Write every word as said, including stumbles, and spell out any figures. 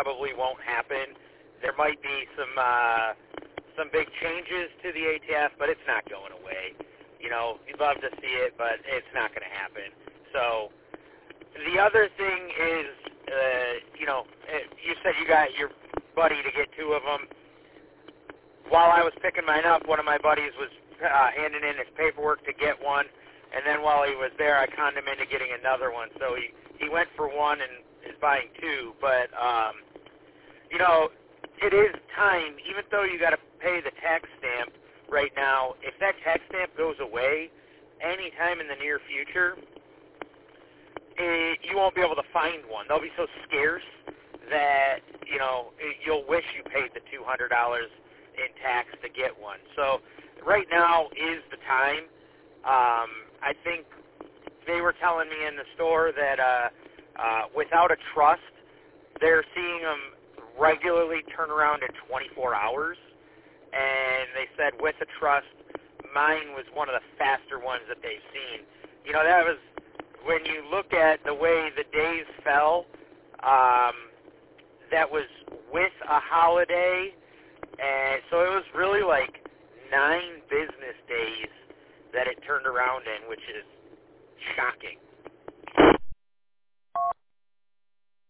probably won't happen. There might be some uh, some big changes to the A T F, but it's not going away. You know, you'd love to see it, but it's not going to happen. So the other thing is, uh, you know, you said you got your buddy to get two of them. While I was picking mine up, one of my buddies was uh, handing in his paperwork to get one, and then while he was there, I conned him into getting another one. So he, he went for one and is buying two. But, um, you know, it is time, even though you got to pay the tax stamp right now, if that tax stamp goes away anytime in the near future, it, you won't be able to find one. They'll be so scarce that, you know, you'll wish you paid the two hundred dollars in tax to get one. So right now is the time. Um, I think they were telling me in the store that uh, uh, without a trust, they're seeing them regularly turn around in twenty-four hours. And they said with a trust, mine was one of the faster ones that they've seen. You know, that was, when you look at the way the days fell, um, that was with a holiday, and so it was really like nine business days that it turned around in, which is shocking.